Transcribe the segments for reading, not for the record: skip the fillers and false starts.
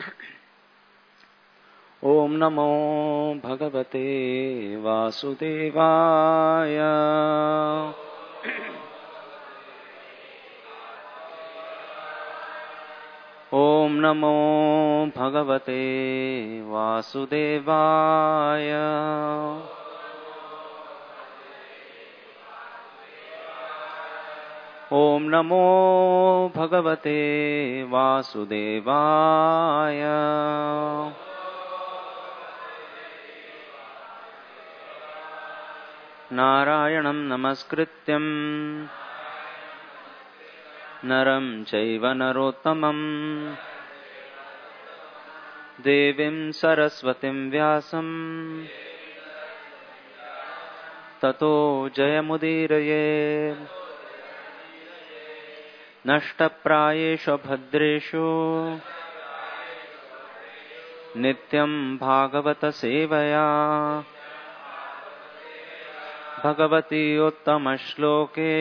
ओम नमो भगवते वासुदेवाय। ओम नमो भगवते वासुदेवाय। ओम नमो भगवते वासुदेवाय। नारायणं नमस्कृत्यं नरं चैव नरोत्तमं देवीं सरस्वतीं व्यासं ततो जयमुदीरये। नष्टप्रायेषु भद्रेषु नित्यं भागवत सेवया भगवती उत्तमश्लोके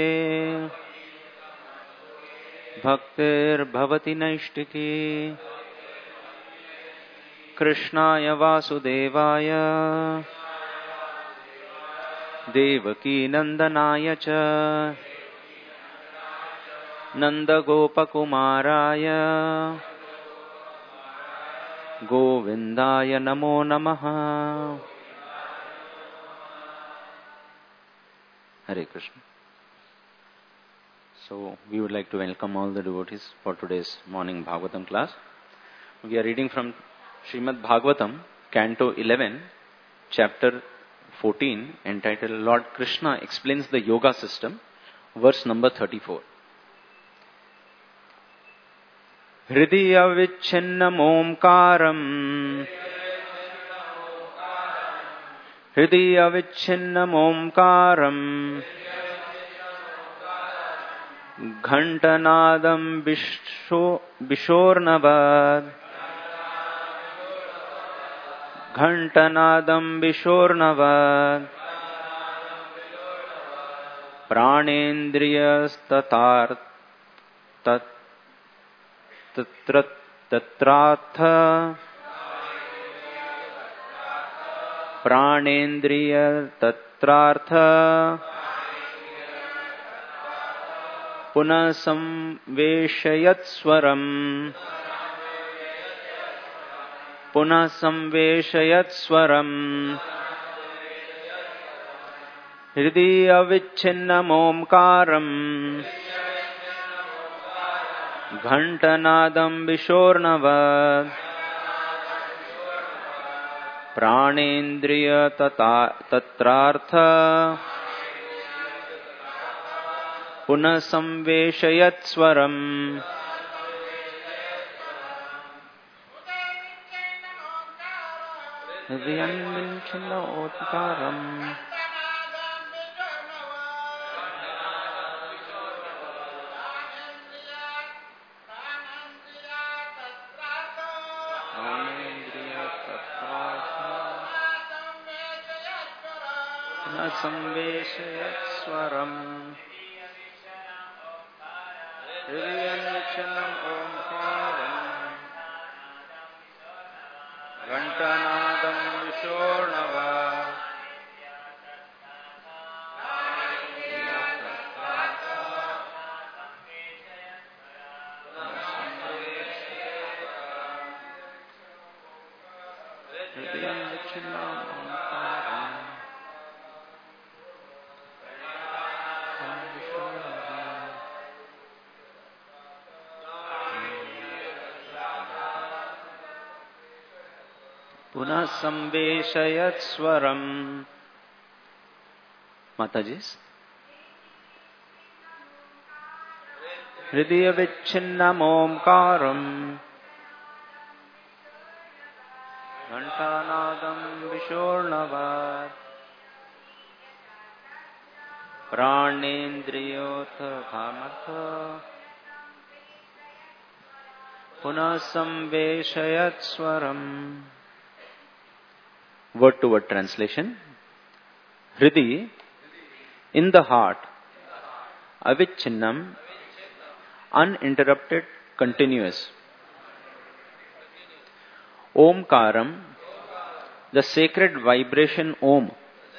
भक्तिर्भवति नैष्टिकी। कृष्णाय वासुदेवाय देवकी नंदनाय च नंदगोपकुमाराय गोविंदाय नमो नमः। Hare Krishna. So we would like to welcome all the devotees for today's morning Bhagavatam class. We are reading from Srimad Bhagavatam, Canto 11, Chapter 14, entitled Lord Krishna Explains the Yoga System, verse number 34. Hridiya vichinnam omkaram Hridiya vichinnam omkaram Ghantanadam Bishornavad Ghantanadam Bishornavad Pranendriyastatar Tatrartha Pranendriya Tatrartha Punasam Veshayat Swaram Punasam Veshayat Swaram Hridiya Vichinnam Omkaram Ghantanadam Vishornavad Pranendriya Tatrartha Punasam Veshayat Swaram. Hridiyan Vichinnam Omkaram Samveshayat Swaram. Hridiyan Vichinnam Omkaram Ghantanadam Vishornavad Hridiyan Vichinnam Omkaram Punah Samveshayat Swaram. Mataji's. Hridiya Vichinnam Omkaram Ghantanadam Vishornavad Pranendriyotha Bhamatha Punah Samveshayat Swaram. Word to word translation. Hridi, in the heart. Avichinnam, uninterrupted, continuous. Omkaram, the sacred vibration Om.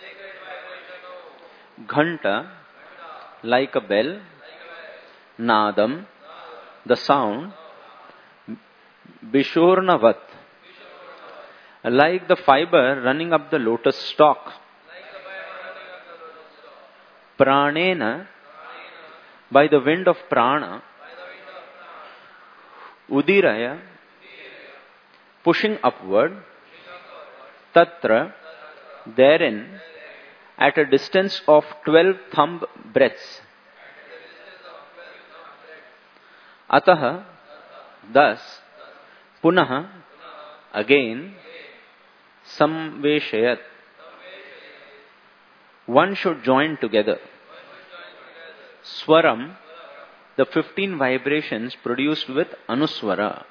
Ghanta, like a bell. Nadam, the sound. Bishornavat, like the fiber running up the lotus stalk. Pranena, by the wind of prana. Udiraya, pushing upward. Tatra, therein, at a distance of 12 thumb breadths. Ataha, thus, punaha, again, samveshayat, one should join together. Swaram, the 15 vibrations produced with Anuswara.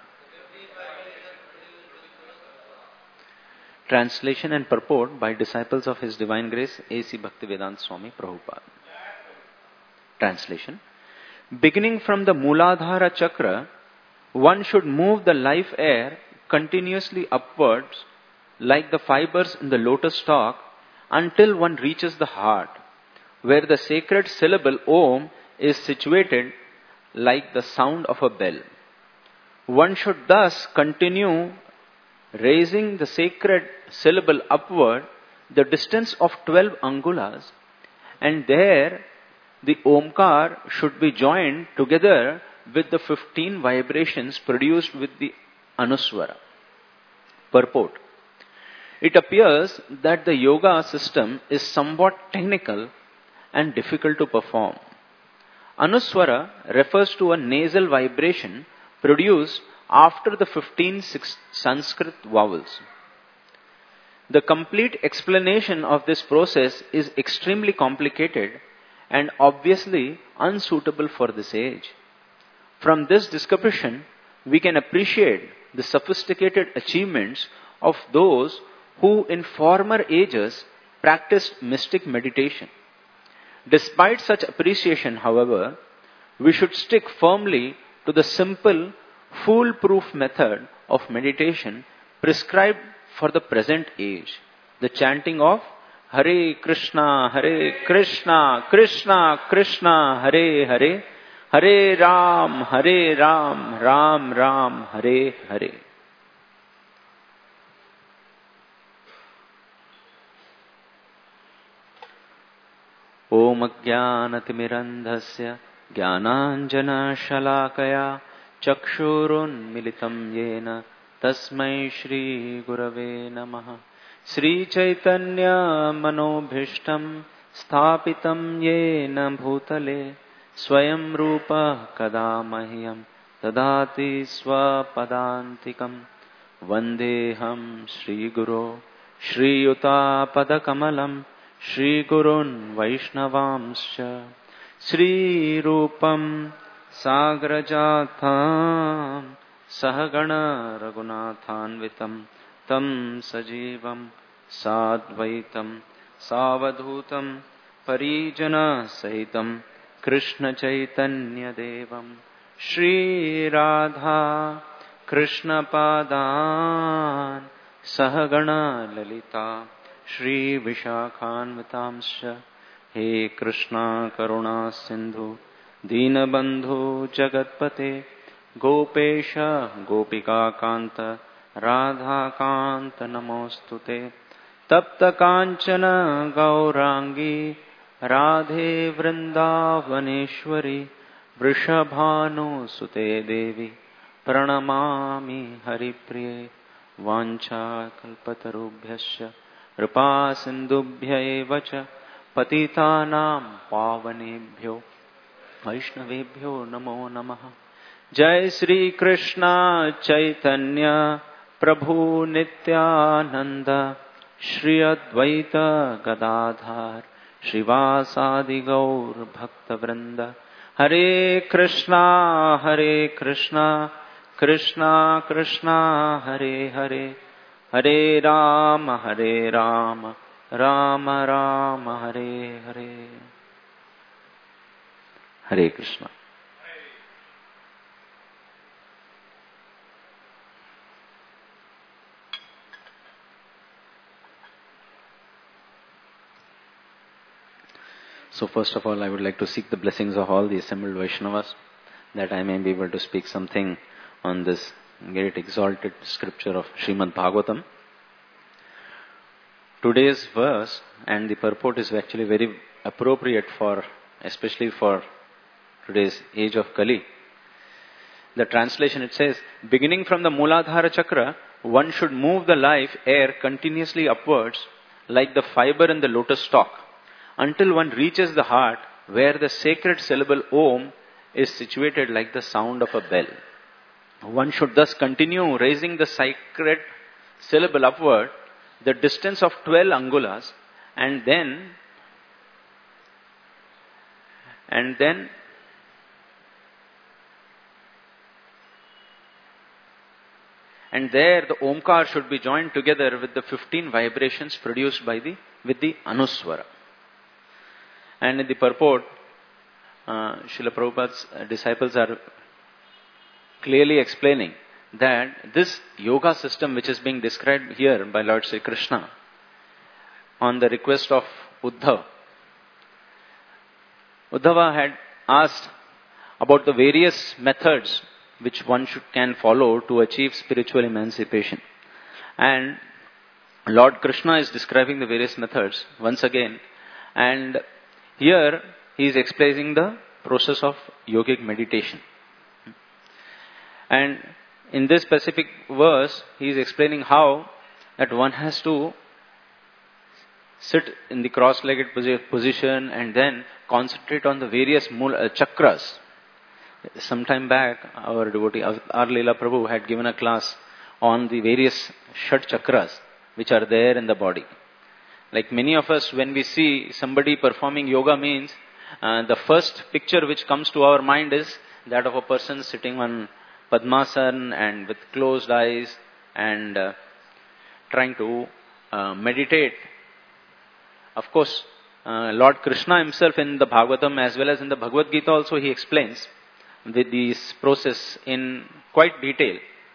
Translation and purport by disciples of His Divine Grace A.C. Bhaktivedanta Swami Prabhupada. Translation. Beginning from the Mooladhara Chakra, one should move the life air continuously upwards like the fibers in the lotus stalk until one reaches the heart, where the sacred syllable Om is situated like the sound of a bell. One should thus continue raising the sacred syllable upward the distance of 12 angulas, and there the Omkar should be joined together with the 15 vibrations produced with the Anuswara. Purport. It appears that the yoga system is somewhat technical and difficult to perform. Anuswara refers to a nasal vibration produced after the 15 Sanskrit vowels. The complete explanation of this process is extremely complicated and obviously unsuitable for this age. From this description, we can appreciate the sophisticated achievements of those who in former ages practiced mystic meditation. Despite such appreciation, however, we should stick firmly to the simple, foolproof method of meditation prescribed for the present age, the chanting of Hare Krishna, Krishna Krishna, Hare Hare, Hare Ram, Ram Ram, Hare Hare. Om Ajnanatimirandhasya Jnananjana Shalakaya Chakshurunmilitam Yena Tasmai Shri Gurave Namaha. Sri Chaitanya Manobhishtam Sthapitam Yena Bhutale Swayam Rupa Kadamahyam Tadati Swapadantikam Vandeham Shri Guru Shri Yuta Padakamalam Shri Gurun Vaishnavamscha Shri Rupam Sagrajatham Sahagana Raghunathanvitam Tam Sajivam Sadvaitam Savadhutam Parijana Sahitam Krishna Chaitanya Devam Shri Radha Krishna Padan Sahagana Lalita Shri Vishakhanvitamscha He Krishna Karuna Sindhu Deenabandhu Jagatpate Gopesha Gopika Kanta Radha Kanta Namostute Tapta Kanchana Gaurangi Radhe Vrindavaneshwari Vrishabhanu Sute Devi Pranamami Haripriye Vancha Kalpatarubhyasya Kripa Sindubhya Evacha Patitanam Pavanebhyo Vaishnavebhyo Namo Namaha. Jai Sri Krishna Chaitanya Prabhu Nityananda Shri Advaita Gadadhar Shrivasadi Gaur Bhakta Vrinda. Hare Krishna Krishna Krishna Hare Hare, Hare Rama Rama Rama Hare Hare. Hare Krishna. So first of all, I would like to seek the blessings of all the assembled Vaishnavas, that I may be able to speak something on this great exalted scripture of Srimad Bhagavatam. Today's verse and the purport is actually very appropriate especially for today's age of Kali. The translation, it says, beginning from the Mooladhara Chakra, one should move the life air continuously upwards like the fiber in the lotus stalk, until one reaches the heart where the sacred syllable Om is situated like the sound of a bell. One should thus continue raising the sacred syllable upward the distance of 12 angulas and there the Omkar should be joined together with the 15 vibrations produced with the Anuswara. And in the purport, Srila Prabhupada's disciples are clearly explaining that this yoga system which is being described here by Lord Sri Krishna on the request of Uddhava had asked about the various methods which one can follow to achieve spiritual emancipation. And Lord Krishna is describing the various methods once again, and here he is explaining the process of yogic meditation. And in this specific verse, he is explaining how that one has to sit in the cross-legged position and then concentrate on the various chakras. Some time back, our devotee R. Leela Prabhu had given a class on the various Shat chakras which are there in the body. Like many of us, when we see somebody performing yoga means, the first picture which comes to our mind is that of a person sitting on Padmasana and with closed eyes and trying to meditate. Of course, Lord Krishna himself in the Bhagavatam as well as in the Bhagavad Gita also he explains this process in quite detail.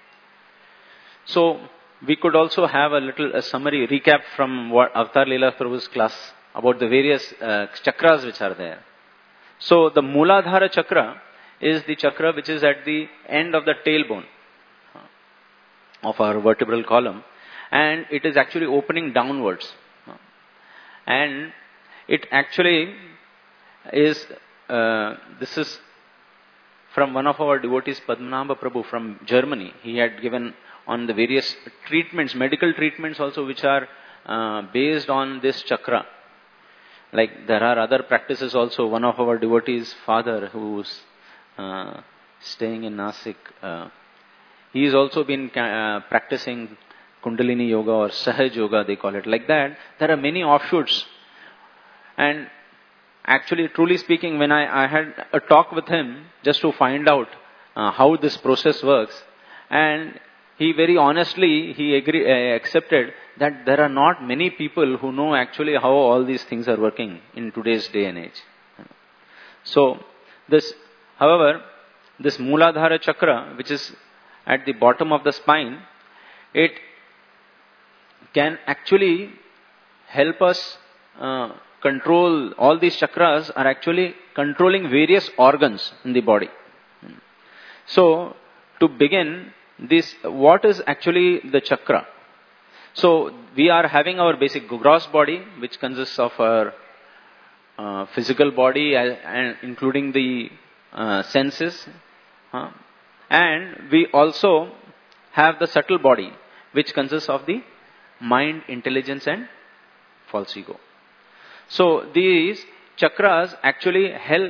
So, we could also have a summary recap from what Avatar Leela Prabhu's class about the various chakras which are there. So, the Mooladhara Chakra is the chakra which is at the end of the tailbone of our vertebral column, and it is actually opening downwards. And it actually is, this is from one of our devotees, Padmanabha Prabhu from Germany. He had given on the various treatments, medical treatments also, which are based on this chakra. Like there are other practices also. One of our devotees' father, who's staying in Nasik, he's also been practicing Kundalini Yoga or Sahaj Yoga, they call it. Like that, there are many offshoots. And actually, truly speaking, when I had a talk with him just to find out how this process works, and he very honestly, accepted that there are not many people who know actually how all these things are working in today's day and age. So, however, this Mooladhara Chakra, which is at the bottom of the spine, it can actually help us control. All these chakras are actually controlling various organs in the body. So, to begin, what is actually the chakra? So, we are having our basic gross body, which consists of our physical body and including the senses. And we also have the subtle body, which consists of the mind, intelligence and false ego. So, these chakras actually help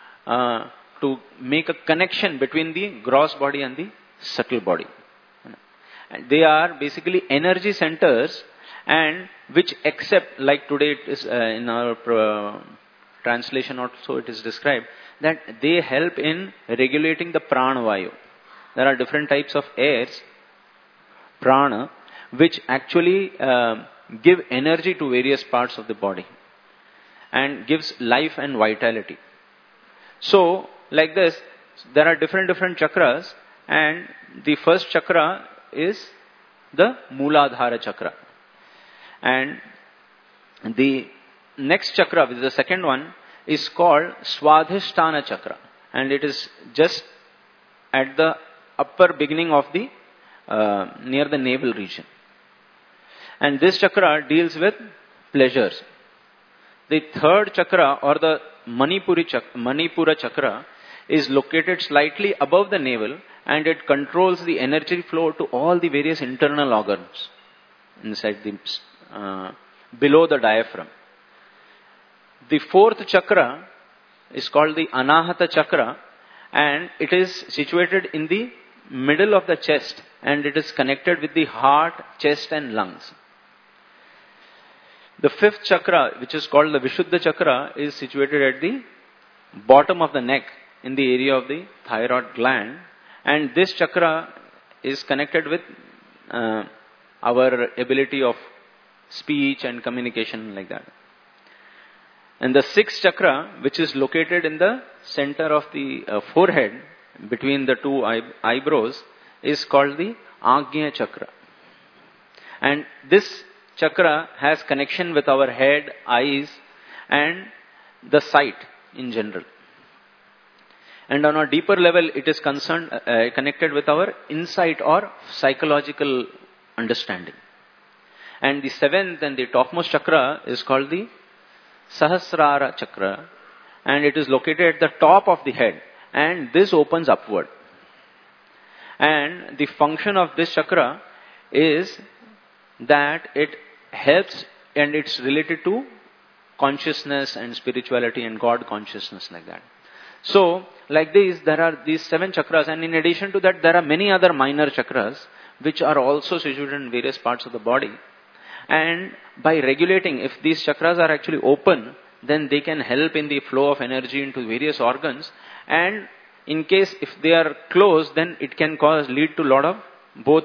to make a connection between the gross body and the subtle body. And they are basically energy centers, and which accept, like today it is in our translation also it is described, that they help in regulating the prana vayu. There are different types of airs, prana, which actually give energy to various parts of the body and gives life and vitality. So, like this, there are different chakras, and the first chakra is the Mooladhara Chakra. And the next chakra, which is the second one, is called Swadhisthana Chakra, and it is just at the upper beginning of the near the navel region. And this chakra deals with pleasures. The third chakra, or the Manipura chakra, is located slightly above the navel, and it controls the energy flow to all the various internal organs inside the below the diaphragm. The fourth chakra is called the Anahata chakra, and it is situated in the middle of the chest, and it is connected with the heart, chest and lungs. The fifth chakra, which is called the Vishuddha chakra, is situated at the bottom of the neck in the area of the thyroid gland, and this chakra is connected with our ability of speech and communication, like that. And the sixth chakra, which is located in the center of the forehead, between the two eyebrows, is called the Agnya chakra. And this chakra has connection with our head, eyes, and the sight in general. And on a deeper level, it is connected with our insight or psychological understanding. And the seventh and the topmost chakra is called the Sahasrara chakra, and it is located at the top of the head, and this opens upward. And the function of this chakra is that it helps, and it's related to consciousness and spirituality and God consciousness, like that. So, like this, there are these 7 chakras, and in addition to that, there are many other minor chakras which are also situated in various parts of the body. And by regulating, if these chakras are actually open, then they can help in the flow of energy into various organs. And in case if they are closed, then it can lead to a lot of both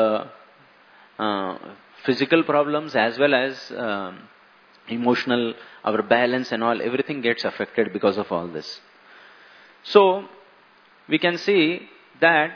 physical problems as well as emotional, our balance and all, everything gets affected because of all this. So, we can see that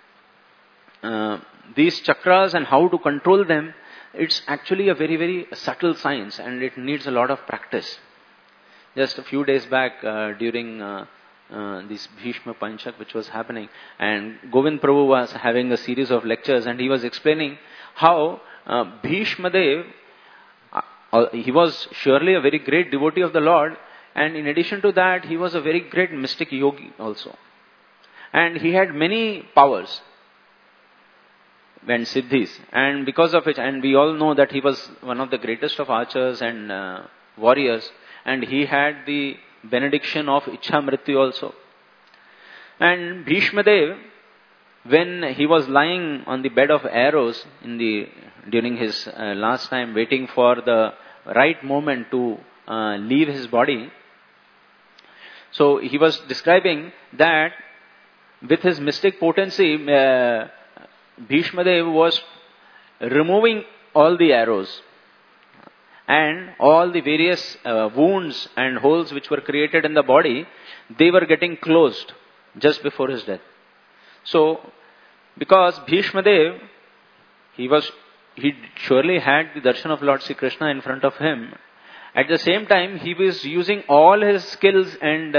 these chakras and how to control them, it's actually a very, very subtle science, and it needs a lot of practice. Just a few days back, during this Bhishma Panchak which was happening, and Govind Prabhu was having a series of lectures, and he was explaining how Bhishma Dev, he was surely a very great devotee of the Lord, and in addition to that, he was a very great mystic yogi also. And he had many powers and siddhis, and because of which, and we all know that he was one of the greatest of archers and warriors, and he had the benediction of Ichha Mrityu also. And Bhishma Dev, when he was lying on the bed of arrows during his last time, waiting for the right moment to leave his body, so he was describing that with his mystic potency, Bhishma Dev was removing all the arrows, and all the various wounds and holes which were created in the body, they were getting closed just before his death. So, because Bhishma Dev, he surely had the darshan of Lord Sri Krishna in front of him. At the same time, he was using all his skills and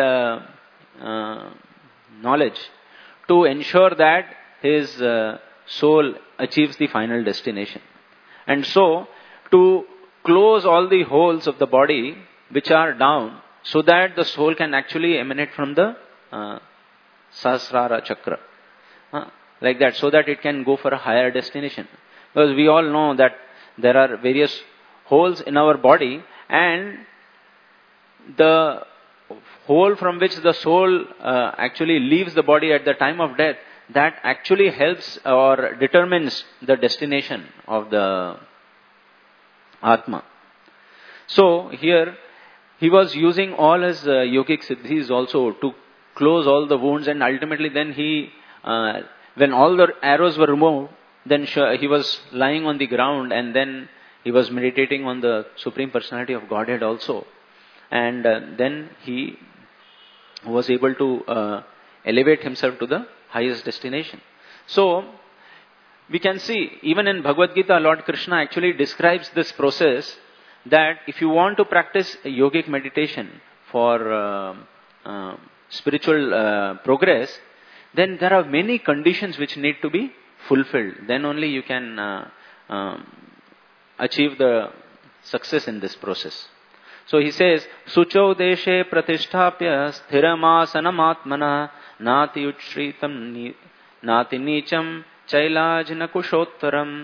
knowledge to ensure that his soul achieves the final destination. And so, to close all the holes of the body which are down, so that the soul can actually emanate from the Sahasrara chakra. Like that, so that it can go for a higher destination. Because we all know that there are various holes in our body, and the hole from which the soul actually leaves the body at the time of death, that actually helps or determines the destination of the Atma. So here, he was using all his yogic siddhis also to close all the wounds, and ultimately then he, when all the arrows were removed, then he was lying on the ground, and then he was meditating on the Supreme Personality of Godhead also. And then he was able to elevate himself to the highest destination. So, we can see, even in Bhagavad Gita, Lord Krishna actually describes this process, that if you want to practice a yogic meditation, for spiritual progress, then there are many conditions which need to be fulfilled. Then only you can achieve the success in this process. So he says, Sucho deshe pratisthapya sthiramasanam nati uchritam nati nicham chailajna kushottaram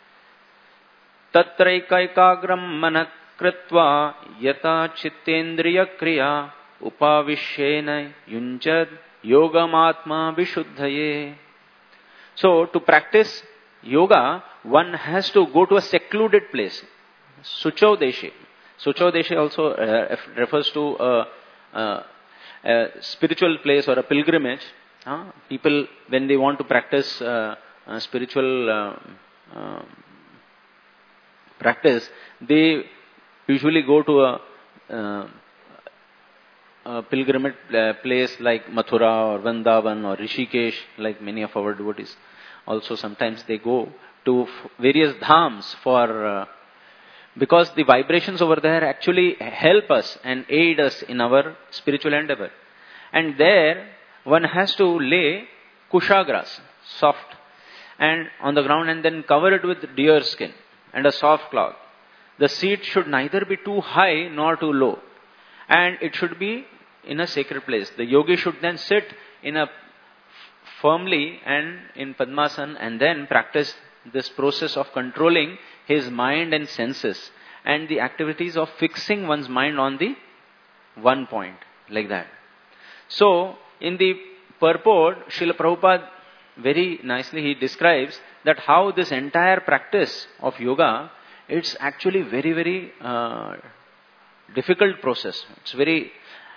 tatraikaikagram manak kritva yata chittendriya kriya upavishena yunjad yogamatma vishuddhaye. So to practice yoga, one has to go to a secluded place. Sucho deshe. Sucho deshe also refers to a spiritual place or a pilgrimage. People, when they want to practice spiritual practice, they usually go to a pilgrimage place like Mathura or Vrindavan or Rishikesh, like many of our devotees. Also sometimes they go to various dhams for because the vibrations over there actually help us and aid us in our spiritual endeavor. And there one has to lay kusha grass, soft, and on the ground, and then cover it with deer skin and a soft cloth. The seat should neither be too high nor too low, and it should be in a sacred place. The yogi should then sit in a firmly and in Padmasana and then practice this process of controlling his mind and senses and the activities of fixing one's mind on the one point, like that. So, in the purport, Srila Prabhupada very nicely he describes that how this entire practice of yoga, it's actually very, very difficult process. It's very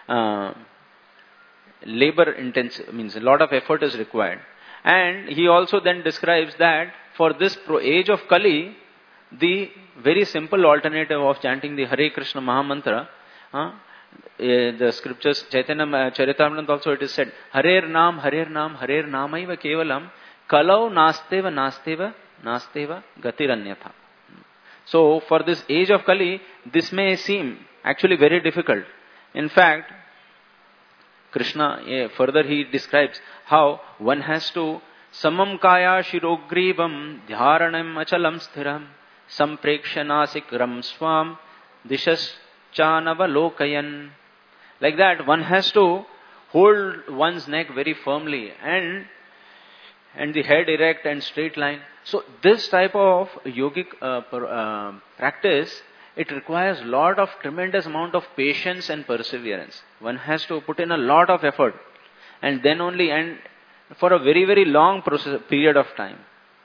labor intensive, means a lot of effort is required. And he also then describes that for this age of Kali, the very simple alternative of chanting the Hare Krishna Mahamantra, the scriptures, Chaitanya Charitamrita also it is said, Harer Nam, Namaiva Kevalam, Kalau Nasteva Gatiranyatha. So for this age of Kali, this may seem actually very difficult. In fact, Krishna, further he describes how one has to samam kaya shirogrivam dhyaranam achalam sthiram samprekshanasigram swam dishas chanavalokayan. Like that, one has to hold one's neck very firmly and the head erect and straight line. So this type of yogic practice, it requires lot of tremendous amount of patience and perseverance. One has to put in a lot of effort, and then only, and for a very, very long period of time.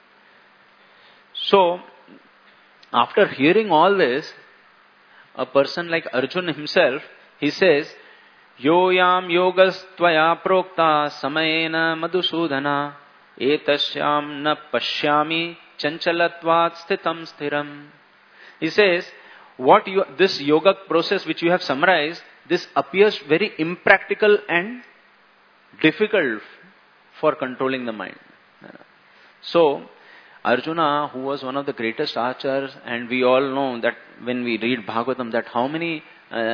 So, after hearing all this, a person like Arjuna himself, he says, Yoyam yogas tvaya prokta samayena madhusudhana etasyam na pashyami chanchalatvat sthitam sthiram. He says, this yoga process which you have summarized, this appears very impractical and difficult for controlling the mind. So, Arjuna, who was one of the greatest archers, and we all know that when we read Bhagavatam, that how many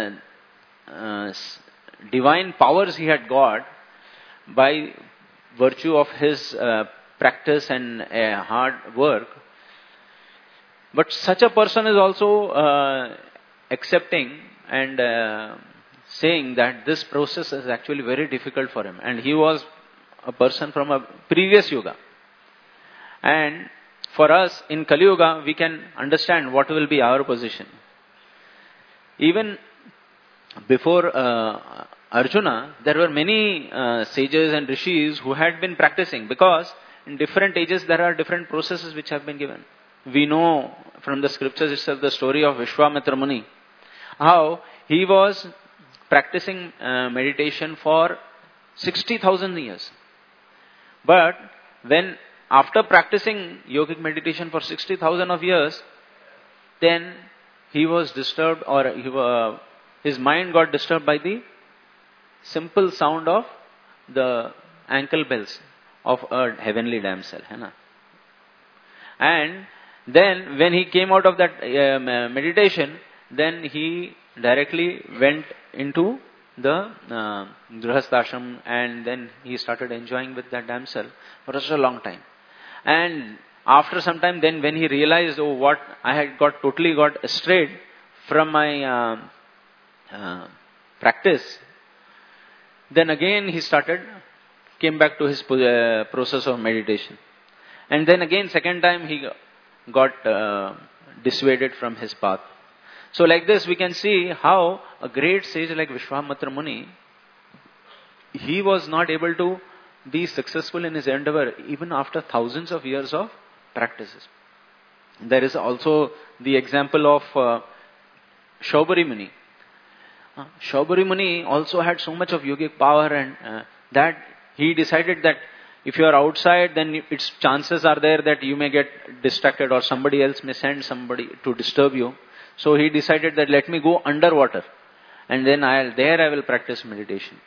divine powers he had got by virtue of his practice and hard work. But such a person is also accepting and saying that this process is actually very difficult for him. And he was a person from a previous yuga. And for us in Kali Yuga, we can understand what will be our position. Even before Arjuna, there were many sages and rishis who had been practicing, because in different ages there are different processes which have been given. We know from the scriptures itself the story of Vishwamitra Muni, how he was practicing meditation for 60,000 years. But when after practicing yogic meditation for 60,000 of years, then he was disturbed, or his mind got disturbed by the simple sound of the ankle bells of a heavenly damsel. And then when he came out of that meditation, then he directly went into the Grihasthashram, and then he started enjoying with that damsel for such a long time. And after some time, then when he realized, oh, what I had totally got strayed from my practice, then again he came back to his process of meditation. And then again, second time he got dissuaded from his path. So like this, we can see how a great sage like Vishwamitra Muni, he was not able to be successful in his endeavor even after thousands of years of practices. There is also the example of Shaubari Muni. Shaubari Muni also had so much of yogic power, and that he decided that if you are outside, then its chances are there that you may get distracted or somebody else may send somebody to disturb you. So he decided that let me go underwater, and then I will practice meditation.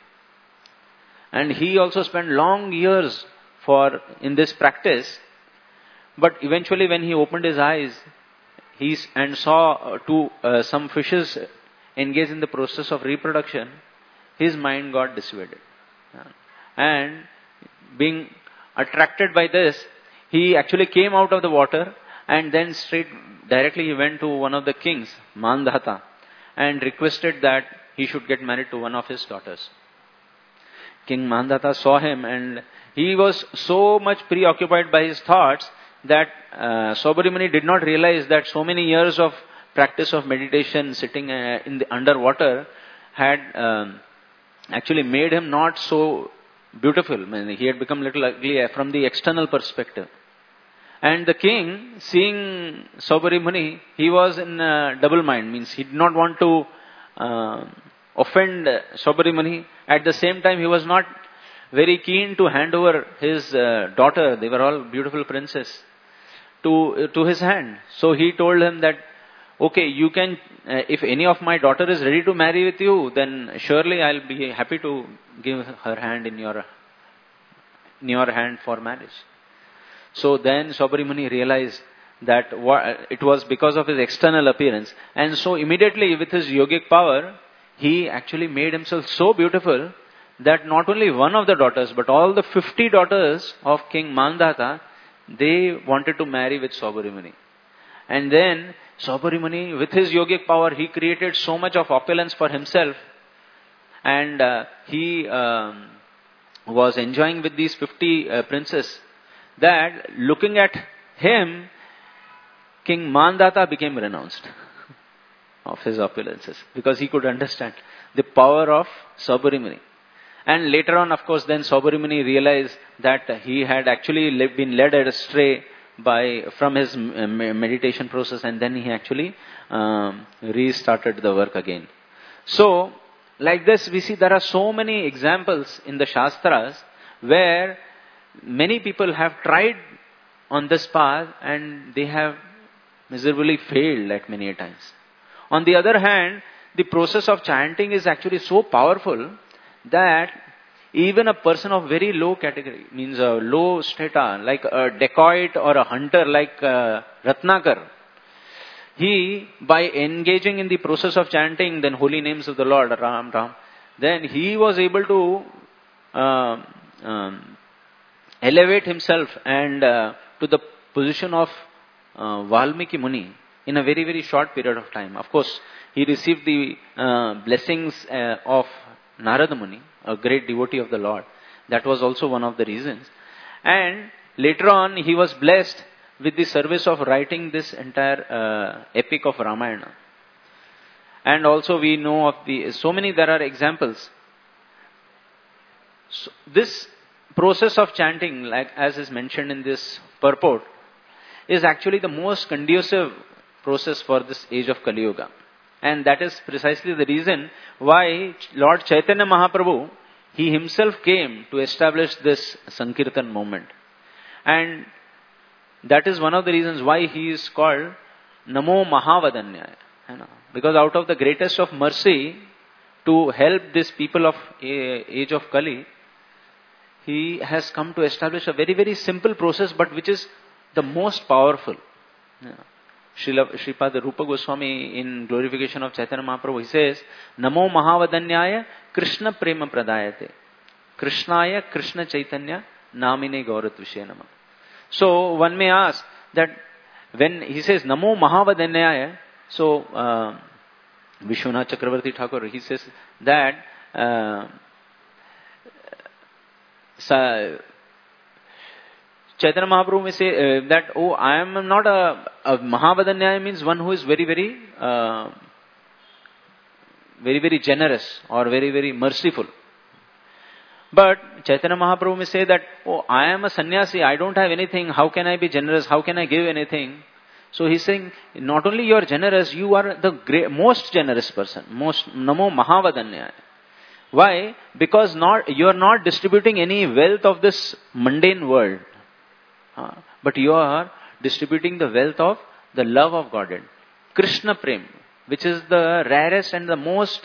And he also spent long years in this practice. But eventually when he opened his eyes, and saw some fishes engaged in the process of reproduction, his mind got dissuaded. And being attracted by this, he actually came out of the water, and then directly he went to one of the kings, Mandhata, and requested that he should get married to one of his daughters. King Mandhata saw him, and he was so much preoccupied by his thoughts that Shaubari Muni did not realize that so many years of practice of meditation sitting in the underwater had actually made him not so beautiful. I mean, he had become a little ugly from the external perspective. And the king, seeing Shaubari Muni, he was in double mind. Means he did not want to offend Shaubari Muni. At the same time, he was not very keen to hand over his daughter. They were all beautiful princesses to his hand. So he told him that, okay, you can, if any of my daughter is ready to marry with you, then surely I'll be happy to give her hand in your hand for marriage. So then Shaubari Muni realized that it was because of his external appearance. And so immediately with his yogic power, he actually made himself so beautiful that not only one of the daughters, but all the 50 daughters of King Mandhata, they wanted to marry with Shaubari Muni. And then Shaubari Muni, with his yogic power, he created so much of opulence for himself. And he was enjoying with these 50 princes, that looking at him, King Mandhata became renounced of his opulences, because he could understand the power of Shaubari Muni. And later on, of course, then Shaubari Muni realized that he had actually been led astray from his meditation process, and then he actually restarted the work again. So, like this, we see there are so many examples in the Shastras where many people have tried on this path and they have miserably failed at many times. On the other hand, the process of chanting is actually so powerful that even a person of very low category, means a low strata, like a dacoit or a hunter like Ratnakar, he, by engaging in the process of chanting then holy names of the Lord, Ram, Ram, then he was able to elevate himself and to the position of Valmiki Muni in a very, very short period of time. Of course, he received the blessings of Narada Muni, a great devotee of the Lord. That was also one of the reasons. And later on, he was blessed with the service of writing this entire epic of Ramayana. And also we know of there are examples. So this process of chanting, like as is mentioned in this purport, is actually the most conducive process for this age of Kali Yuga. And that is precisely the reason why Lord Chaitanya Mahaprabhu, he himself came to establish this Sankirtan movement. And that is one of the reasons why he is called Namo Mahavadanyaya. Because out of the greatest of mercy to help these people of age of Kali, he has come to establish a very, very simple process, but which is the most powerful. Sripad Rupa Goswami in glorification of Chaitanya Mahaprabhu, he says, Namo Mahavadanyaya Krishna Prema Pradayate. Krishnaya Krishna Chaitanya Namine Gauratvishe Nama. So one may ask that when he says Namo Mahavadanyaya, so Vishwanath Chakravarti Thakur, he says that Chaitanya Mahaprabhu may say that, oh, I am not a Mahavadanyaya means one who is very, very generous or very, very merciful. But Chaitanya Mahaprabhu may say that, oh, I am a sannyasi, I don't have anything, how can I be generous, how can I give anything? So he's saying, not only you are generous, you are the most generous person, most Namo Mahavadanyaya. Why? Because you are not distributing any wealth of this mundane world. But you are distributing the wealth of the love of Godhead. Krishna Prem, which is the rarest and the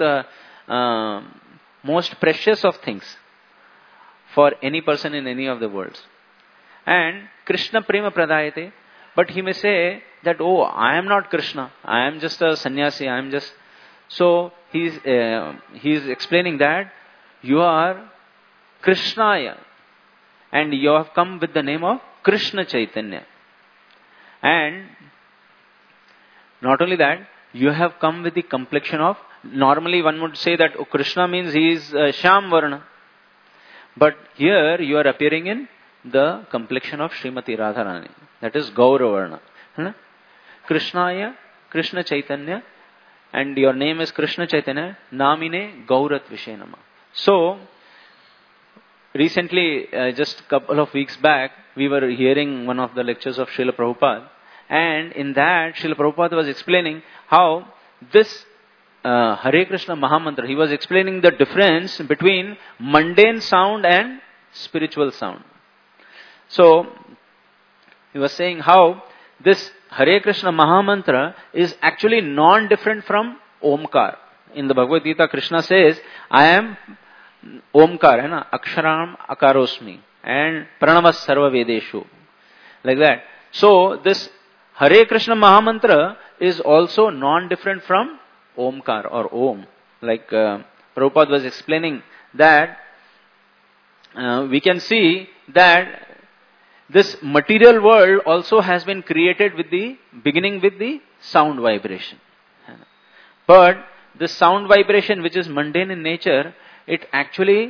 most precious of things for any person in any of the worlds. And Krishna Prema Pradayate, but he may say that, oh, I am not Krishna, I am just a sannyasi, I am just... So he is explaining that you are Krishnaya and you have come with the name of Krishna Chaitanya. And not only that, you have come with the complexion of, normally one would say that, oh, Krishna means he is Shyam Varna. But here you are appearing in the complexion of Srimati Radharani. That is Gaura Varna. Krishnaya, Krishna Chaitanya, and your name is Krishna Chaitanya, Namine Gaurat Vishenama. So, recently, just a couple of weeks back, we were hearing one of the lectures of Srila Prabhupada, and in that, Srila Prabhupada was explaining how this Hare Krishna Mahamantra, he was explaining the difference between mundane sound and spiritual sound. So, he was saying how this Hare Krishna Mahamantra is actually non-different from Omkar. In the Bhagavad Gita, Krishna says, I am Omkar, Aksharam Akarosmi, and Pranavas Sarva Vedeshu. Like that. So, this Hare Krishna Mahamantra is also non-different from Omkar or Om. Like Prabhupada was explaining that we can see that this material world also has been created beginning with the sound vibration. But the sound vibration, which is mundane in nature, it actually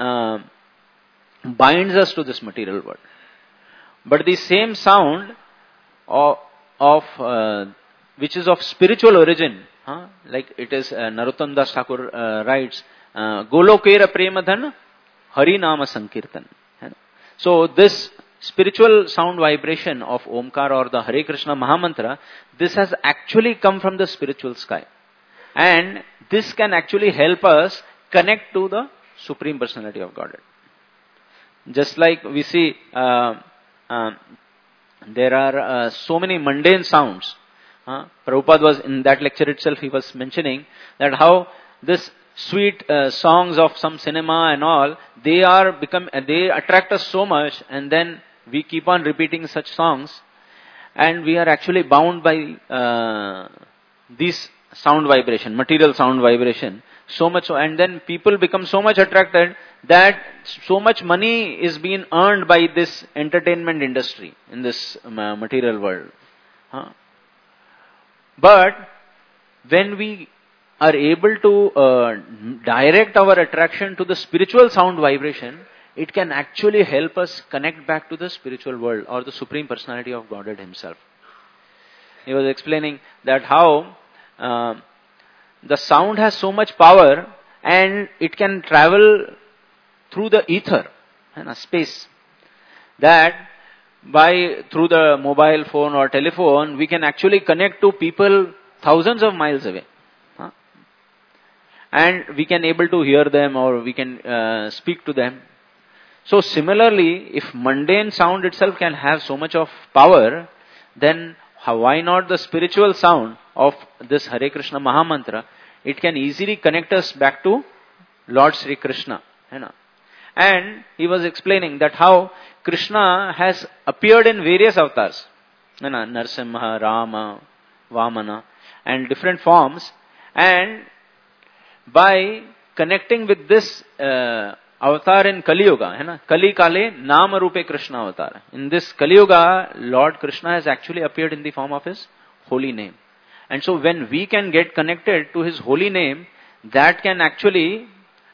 binds us to this material world. But the same sound which is of spiritual origin, like it is Narottam Das Thakur writes, Golokera Premadhan Hari Nama Sankirtan. So this spiritual sound vibration of Omkar or the Hare Krishna Mahamantra, this has actually come from the spiritual sky. And this can actually help us connect to the Supreme Personality of Godhead. Just like we see, there are so many mundane sounds. Prabhupada was, in that lecture itself, he was mentioning that how this sweet songs of some cinema and all, they attract us so much, and then we keep on repeating such songs, and we are actually bound by this sound vibration, material sound vibration, so much so, and then people become so much attracted that so much money is being earned by this entertainment industry in this material world. But when we are able to direct our attraction to the spiritual sound vibration, it can actually help us connect back to the spiritual world or the Supreme Personality of Godhead Himself. He was explaining that how the sound has so much power and it can travel through the ether, space, that through the mobile phone or telephone, we can actually connect to people thousands of miles away. And we can able to hear them or we can speak to them. So similarly, if mundane sound itself can have so much of power, then why not the spiritual sound of this Hare Krishna Mahamantra? It can easily connect us back to Lord Sri Krishna. And he was explaining that how Krishna has appeared in various avatars. Narsimha, Rama, Vamana, and different forms. And by connecting with this avatar in Kali Yuga, hai na? Kali Kale Nama Rupe Krishna avatar. In this Kali Yuga, Lord Krishna has actually appeared in the form of his holy name. And so when we can get connected to his holy name, that can actually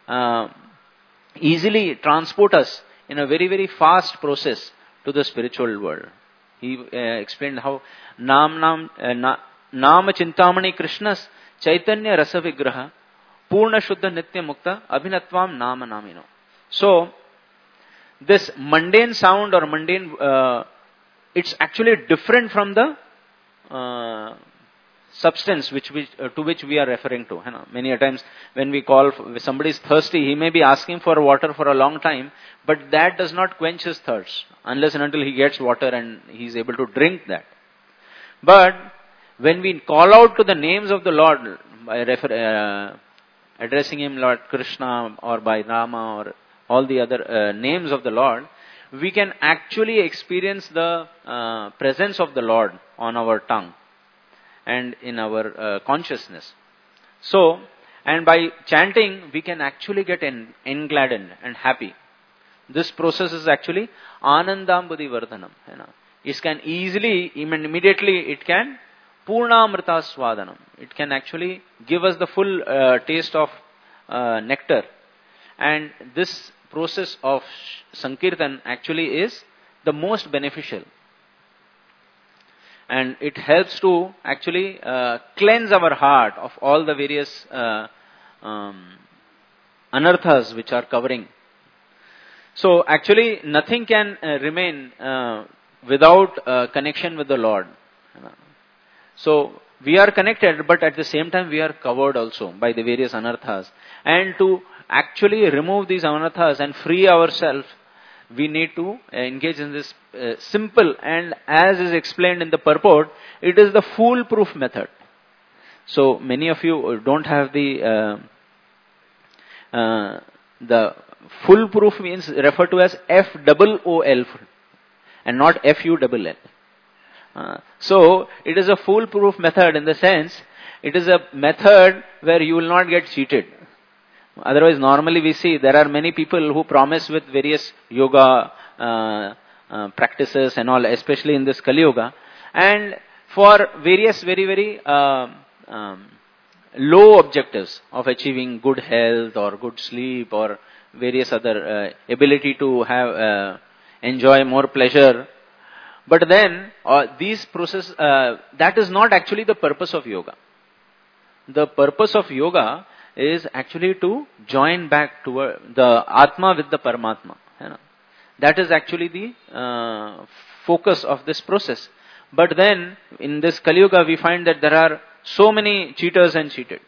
easily transport us in a very, very fast process to the spiritual world. He explained how Nama Chintamani Krishnas Chaitanya Rasa Vigraha Purna Shuddha Nitya Mukta Abhinatvam Nama Namino. So, this mundane sound or mundane, it's actually different from the substance to which we are referring to. Many a times when we call, if somebody is thirsty, he may be asking for water for a long time, but that does not quench his thirst unless and until he gets water and he is able to drink that. But when we call out to the names of the Lord by addressing him Lord Krishna or by Rama or all the other names of the Lord, we can actually experience the presence of the Lord on our tongue and in our consciousness. So, and by chanting, we can actually get engladdened and happy. This process is actually Anandambudhi Vardhanam. It can easily, immediately, it can Purnamrita Swadanam. It can actually give us the full taste of nectar. And this process of Sankirtan actually is the most beneficial. And it helps to actually cleanse our heart of all the various anarthas which are covering. So actually nothing can remain without connection with the Lord. So we are connected, but at the same time we are covered also by the various anarthas. And to actually remove these anarthas and free ourselves, we need to engage in this simple, and as is explained in the purport, it is the foolproof method. So many of you don't have the foolproof means referred to as FOOL and not FULL. So it is a foolproof method in the sense, it is a method where you will not get cheated. Otherwise, normally we see there are many people who promise with various yoga practices and all, especially in this Kali Yuga, and for various very, very low objectives of achieving good health or good sleep or various other ability to have enjoy more pleasure. But then these process that is not actually the purpose of yoga. The purpose of yoga is actually to join back to the Atma with the Paramatma. That is actually the focus of this process. But then, in this Kali Yuga, we find that there are so many cheaters and cheated.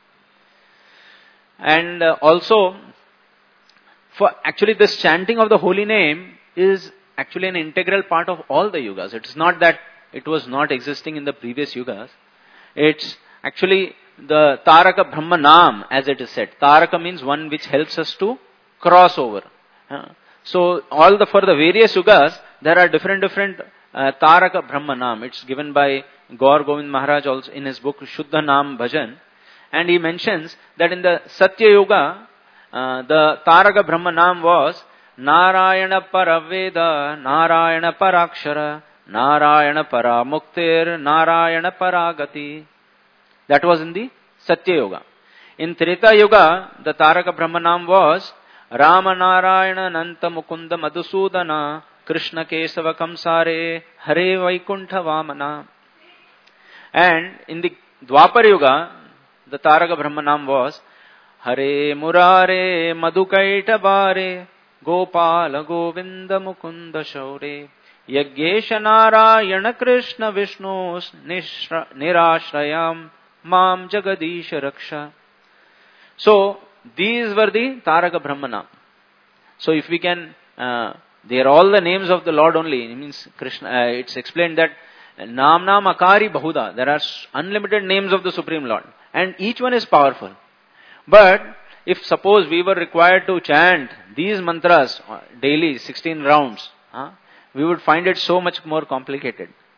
And also, for actually this chanting of the holy name is actually an integral part of all the yugas. It's not that it was not existing in the previous yugas. It's actually the Taraka Brahma Nam, as it is said. Taraka means one which helps us to cross over. So for the various yugas, there are different Taraka Brahma Nam. It's given by Gaur Govind Maharaj also in his book Shuddha Nam Bhajan. And he mentions that in the Satya Yuga, the Taraka Brahma Nam was Narayana Paraveda, Narayana Parakshara, Narayana Paramuktir, Narayana Paragati. That was in the Satya Yuga. In Treta Yuga, the Taraka Brahma Nam was Rama Narayana Nanta Mukunda Madhusudana Krishna Kesava Kamsare Hare Vaikuntha Vamana. And in the Dwapar Yuga, the Taraka Brahma Nam was Hare Murare Madhukaita Bare Gopala Govinda Mukunda Shaure Yaggesha Narayana Krishna Vishnus Nirashrayam Mam Jagadisha Raksha. So, these were the Taraka Brahmana. So, if we can, they are all the names of the Lord only. It means Krishna, it's explained that Nam Akari Bahuda. There are unlimited names of the Supreme Lord. And each one is powerful. But, if suppose we were required to chant these mantras daily, 16 rounds, we would find it so much more complicated.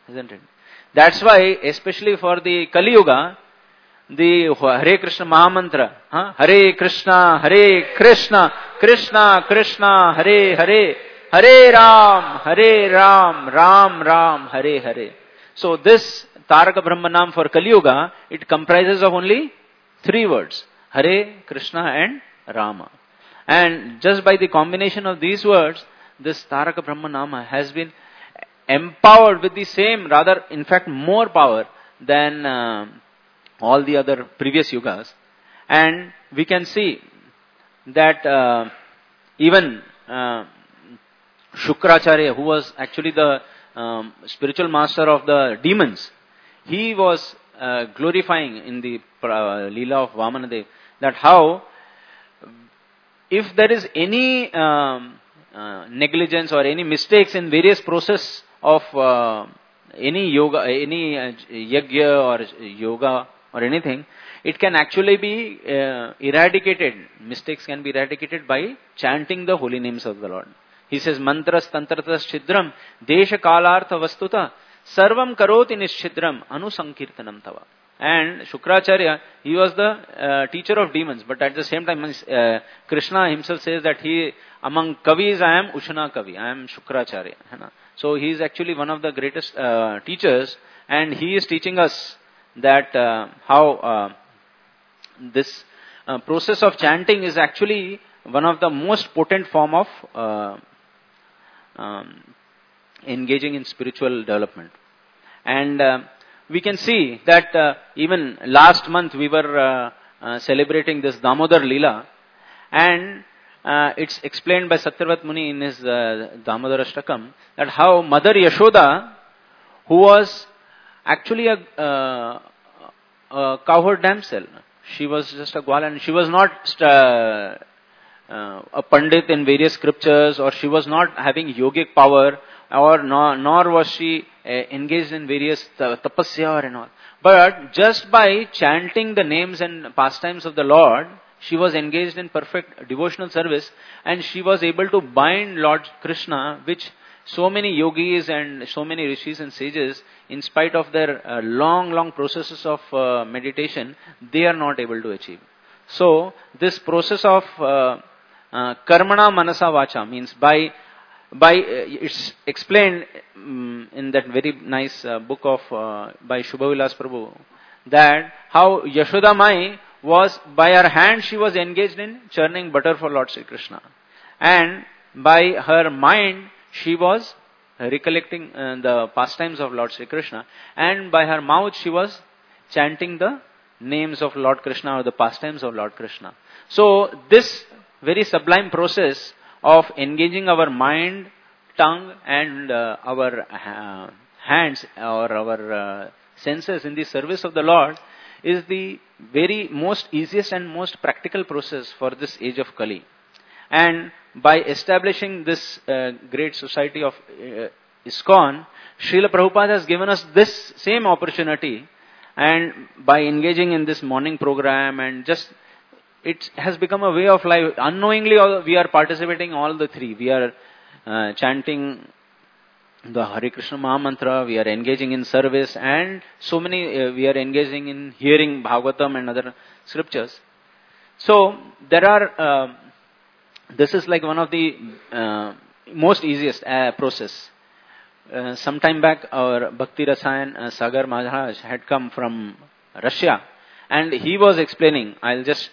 isn't it? That's why, especially for the Kali Yuga, the Hare Krishna Mahamantra, Hare Krishna, Krishna Krishna, Hare Hare, Hare Ram, Ram Ram, Hare Hare. So this Taraka Brahmanam for Kali Yuga, it comprises of only 3 words, Hare, Krishna and Rama. And just by the combination of these words, this Taraka Brahmanama has been empowered with the same, rather in fact more power than all the other previous yugas. And we can see that even Shukracharya, who was actually the spiritual master of the demons, he was glorifying in the Leela of Vamanadev that how if there is any negligence or any mistakes in various process of any yoga, any yajna or yoga or anything, it can actually be eradicated. Mistakes can be eradicated by chanting the holy names of the Lord. He says, Mantras tantratas chidram desha kalartha vastuta sarvam karoti nischidram anusankirtanam tava. And Shukracharya, he was the teacher of demons, but at the same time, Krishna himself says that among kavis, I am Ushana Kavi, I am Shukracharya. So he is actually one of the greatest teachers, and he is teaching us that how this process of chanting is actually one of the most potent form of engaging in spiritual development. And we can see that even last month we were celebrating this Damodar Leela, and it's explained by Satyavat Muni in his Damodar Ashtakam that how Mother Yashoda, who was actually a cowherd damsel, she was just a gwala, and she was not a pandit in various scriptures, or she was not having yogic power, or nor was she engaged in various tapasya and all. But just by chanting the names and pastimes of the Lord, she was engaged in perfect devotional service, and she was able to bind Lord Krishna, which so many yogis and so many rishis and sages, in spite of their long processes of meditation, they are not able to achieve. So this process of karmana manasa vacha means by it's explained in that very nice book of by Shubhavilas Prabhu, that how Yashoda Mai was, by her hand she was engaged in churning butter for Lord Sri Krishna, and by her mind she was recollecting the pastimes of Lord Sri Krishna, and by her mouth she was chanting the names of Lord Krishna or the pastimes of Lord Krishna. So this very sublime process of engaging our mind, tongue and our hands or our senses in the service of the Lord is the very most easiest and most practical process for this age of Kali. And by establishing this great society of ISKCON, Srila Prabhupada has given us this same opportunity, and by engaging in this morning program, and just it has become a way of life. Unknowingly we are participating all the 3. We are chanting the Hare Krishna Mahamantra, we are engaging in service, and so many, we are engaging in hearing Bhagavatam and other scriptures. So there are, this is like one of the most easiest process. Some time back, our Bhakti Rasayan Sagar Maharaj had come from Russia, and he was explaining, I'll just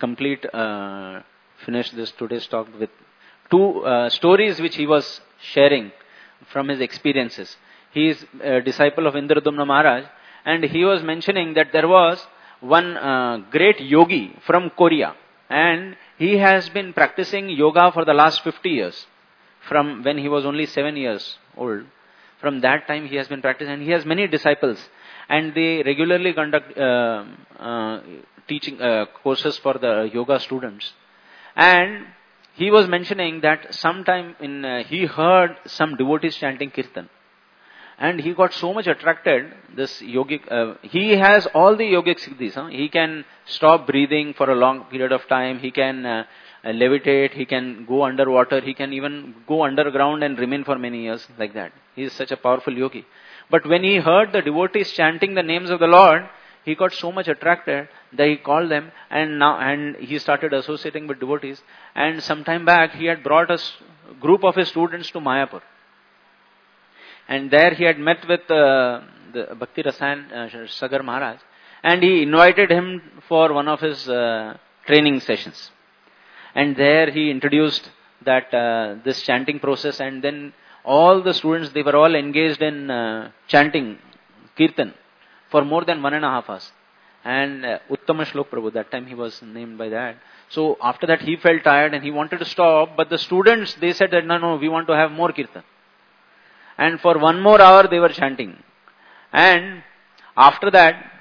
finish this today's talk with 2 stories which he was sharing from his experiences. He is a disciple of Indradumna Maharaj, and he was mentioning that there was one great yogi from Korea, and he has been practicing yoga for the last 50 years, from when he was only 7 years old. From that time he has been practicing, and he has many disciples, and they regularly conduct teaching courses for the yoga students. And he was mentioning that sometime he heard some devotees chanting kirtan, and he got so much attracted. This yogic, he has all the yogic siddhis. He can stop breathing for a long period of time. He can levitate. He can go underwater. He can even go underground and remain for many years like that. He is such a powerful yogi. But when he heard the devotees chanting the names of the Lord, he got so much attracted that he called them, and he started associating with devotees. And some time back, he had brought a group of his students to Mayapur. And there he had met with the Bhakti Rasayan Sagar Maharaj, and he invited him for one of his training sessions. And there he introduced that this chanting process, and then all the students, they were all engaged in chanting Kirtan for more than 1.5 hours. And Uttama Shlok Prabhu, that time he was named by that. So after that he felt tired and he wanted to stop, but the students, they said that no, we want to have more Kirtan. And for 1 more hour they were chanting. And after that,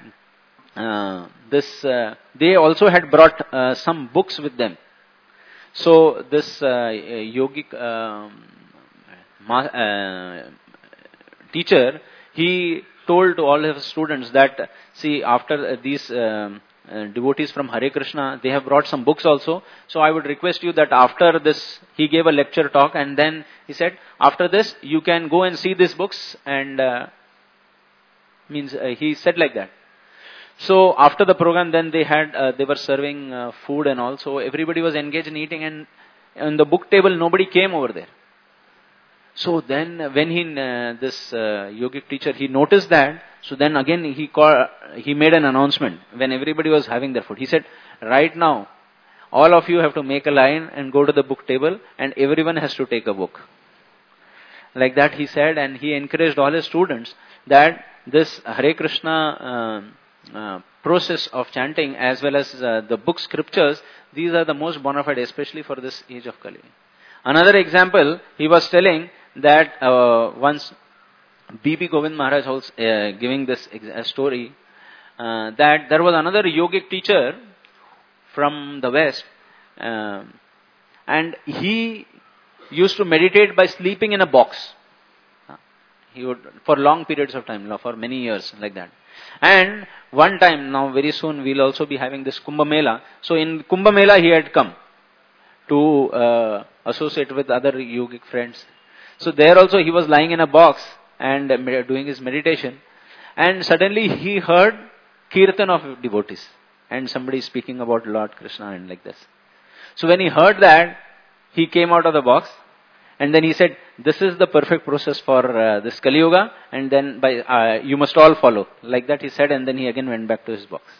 they also had brought some books with them. So this yogic teacher, he told to all his students that, see, after these devotees from Hare Krishna, they have brought some books also. So I would request you that after this, he gave a lecture talk, and then he said, after this, you can go and see these books, and he said like that. So after the program, then they were serving food and all. So everybody was engaged in eating, and on the book table, nobody came over there. So then when this yogic teacher, he noticed that, so then again he made an announcement when everybody was having their food. He said, right now, all of you have to make a line and go to the book table, and everyone has to take a book. Like that he said, and he encouraged all his students that this Hare Krishna process of chanting, as well as the book scriptures, these are the most bona fide, especially for this age of Kali. Another example, he was telling that once B.P. Govind Maharaj was giving this story, that there was another yogic teacher from the West, and he used to meditate by sleeping in a box. He would, for long periods of time, for many years, like that. And one time, now very soon, we'll also be having this Kumbh Mela. So in Kumbh Mela, he had come to associate with other yogic friends. So there also he was lying in a box and doing his meditation. And suddenly he heard Kirtan of devotees. And somebody speaking about Lord Krishna and like this. So when he heard that, he came out of the box. And then he said, this is the perfect process for this Kali Yuga, and then you must all follow. Like that he said, and then he again went back to his box.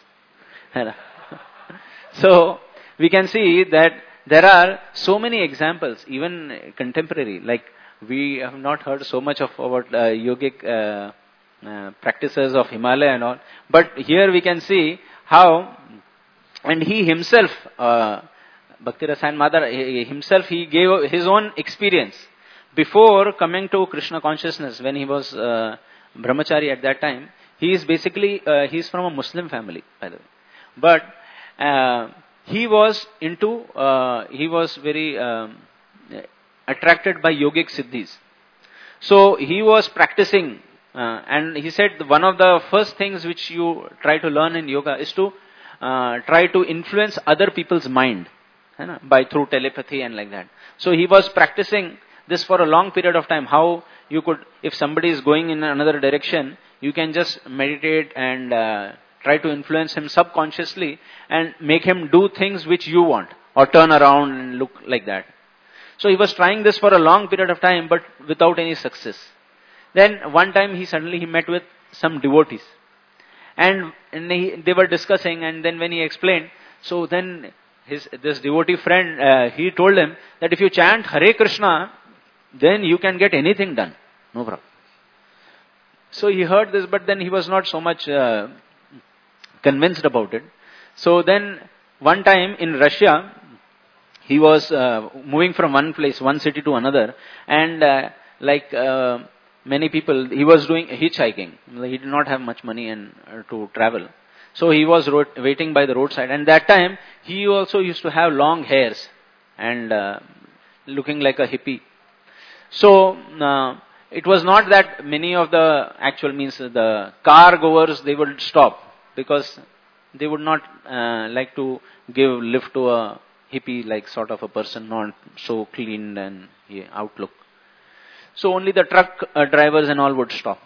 So we can see that there are so many examples, even contemporary, like we have not heard so much about yogic practices of Himalaya and all. But here we can see how, and he himself, Bhakti Rasayan Madhar, himself, he gave his own experience. Before coming to Krishna consciousness, when he was brahmachari at that time, he is basically, he is from a Muslim family, by the way. But he was very attracted by yogic siddhis. So he was practicing, and he said one of the first things which you try to learn in yoga is to try to influence other people's mind, by through telepathy and like that. So he was practicing this for a long period of time. How you could, if somebody is going in another direction, you can just meditate and try to influence him subconsciously and make him do things which you want, or turn around and look like that. So he was trying this for a long period of time, but without any success. Then one time he met with some devotees, and they were discussing, and then when he explained, so then this devotee friend, he told him that if you chant Hare Krishna, then you can get anything done. No problem. So he heard this, but then he was not so much convinced about it. So then one time in Russia, he was moving from one city to another, and many people, he was doing hitchhiking. He did not have much money to travel. So he was waiting by the roadside, and that time he also used to have long hairs and looking like a hippie. So it was not that many of the car goers, they would stop, because they would not like to give lift to a hippie like sort of a person, not so clean and outlook. So only the truck drivers and all would stop.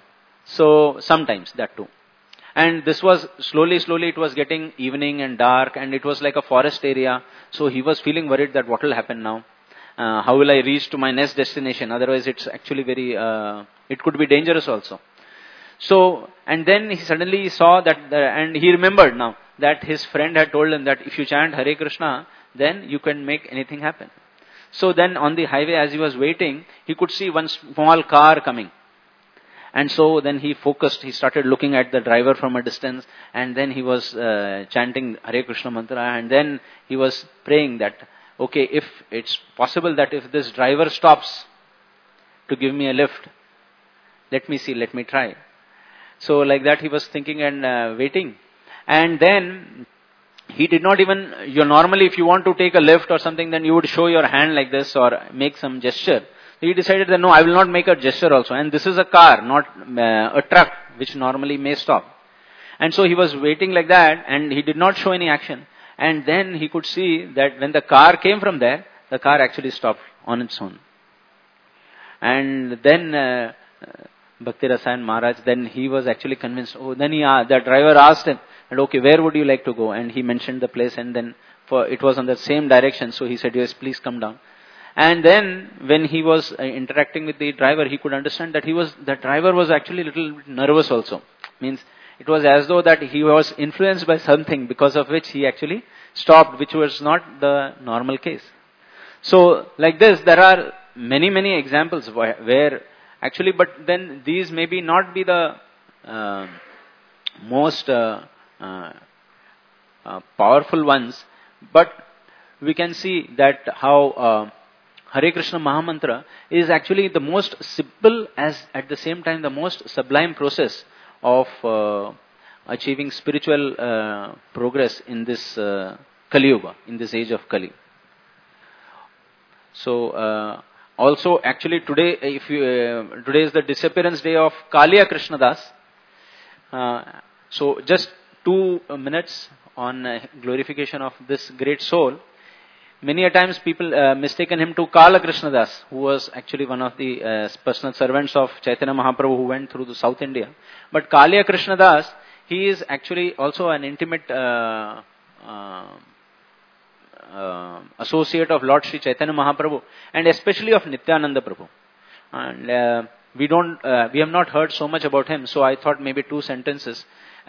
So sometimes that too. And this was slowly it was getting evening and dark, and it was like a forest area. So he was feeling worried that what will happen now? How will I reach to my next destination? Otherwise it's actually very, it could be dangerous also. So, and then he suddenly saw that, and he remembered now that his friend had told him that if you chant Hare Krishna, then you can make anything happen. So then on the highway, as he was waiting, he could see one small car coming. And so then he focused, he started looking at the driver from a distance, and then he was chanting Hare Krishna mantra, and then he was praying that, okay, if it's possible that if this driver stops to give me a lift, let me see, let me try. So like that he was thinking and waiting. And then he did not even, normally if you want to take a lift or something, then you would show your hand like this or make some gesture. So he decided that no, I will not make a gesture also. And this is a car, not a truck, which normally may stop. And so he was waiting like that, and he did not show any action. And then he could see that when the car came from there, the car actually stopped on its own. And then Bhakti Rasayan Maharaj, then he was actually convinced. Oh, then the driver asked him, okay, where would you like to go? And he mentioned the place, and then it was on the same direction. So he said, yes, please come down. And then when he was interacting with the driver, he could understand that the driver was actually a little bit nervous also. Means it was as though that he was influenced by something because of which he actually stopped, which was not the normal case. So like this, there are many examples where actually, but then these maybe not be the most powerful ones, but we can see that how Hare Krishna Mahamantra is actually the most simple as at the same time the most sublime process of achieving spiritual progress in this Kali Yuga, in this age of Kali. So also actually today, today is the disappearance day of Kaliya Krishna Das. So just 2 minutes on glorification of this great soul. Many a times people mistaken him to Kala Krishna Das, who was actually one of the personal servants of Chaitanya Mahaprabhu who went through the South India. But Kaliya Krishna Das, he is actually also an intimate associate of Lord Sri Chaitanya Mahaprabhu, and especially of Nityananda Prabhu. And we have not heard so much about him, so I thought maybe 2 sentences.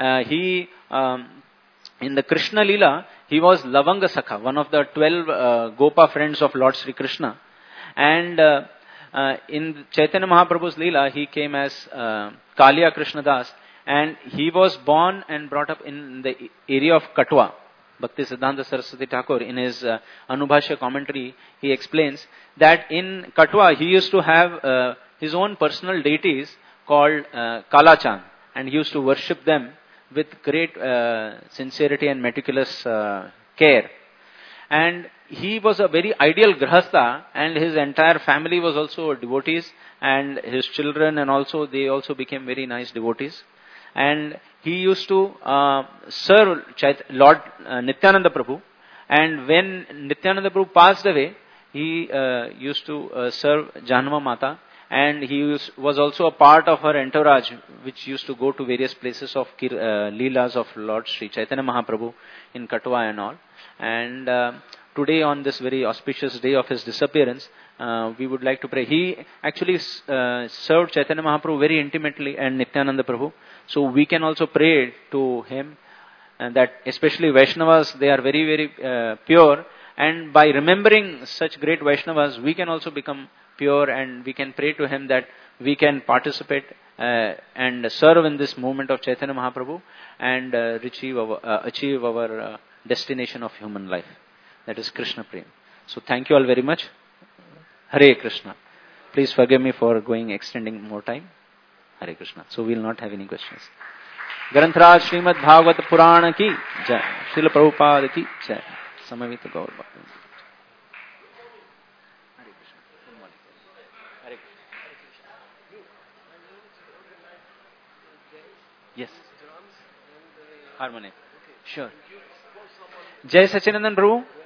In the Krishna Leela, he was Lavanga Sakha, one of the 12 Gopa friends of Lord Sri Krishna. And in Chaitanya Mahaprabhu's Leela, he came as Kaliya Krishna Das, and he was born and brought up in the area of Katwa. Bhakti Siddhanta Saraswati Thakur, in his Anubhashya commentary, he explains that in Katwa, he used to have his own personal deities called Kalachan, and he used to worship them with great sincerity and meticulous care. And he was a very ideal grahastha, and his entire family was also devotees, and his children, and also they also became very nice devotees. And he used to serve Lord Nityananda Prabhu, and when Nityananda Prabhu passed away, he used to serve Janma Mata, and he was also a part of her entourage, which used to go to various places of Leelas of Lord Sri Chaitanya Mahaprabhu in Katwa and all. And today, on this very auspicious day of his disappearance, we would like to pray. He actually served Chaitanya Mahaprabhu very intimately and Nityananda Prabhu. So we can also pray to him, and that especially Vaishnavas, they are very pure. And by remembering such great Vaishnavas, we can also become pure, and we can pray to him that we can participate and serve in this movement of Chaitanya Mahaprabhu and achieve our destination of human life. That is Krishna Prem. So thank you all very much. Hare Krishna. Please forgive me for extending more time. Hare Krishna. So we will not have any questions. Grantraj Srimad Bhagavata Purana ki jai. Srila Prabhupada ki jai. Samavita Gaur Bhakti. Yes. Harmony. Sure. Jai Sachinandan Prabhu.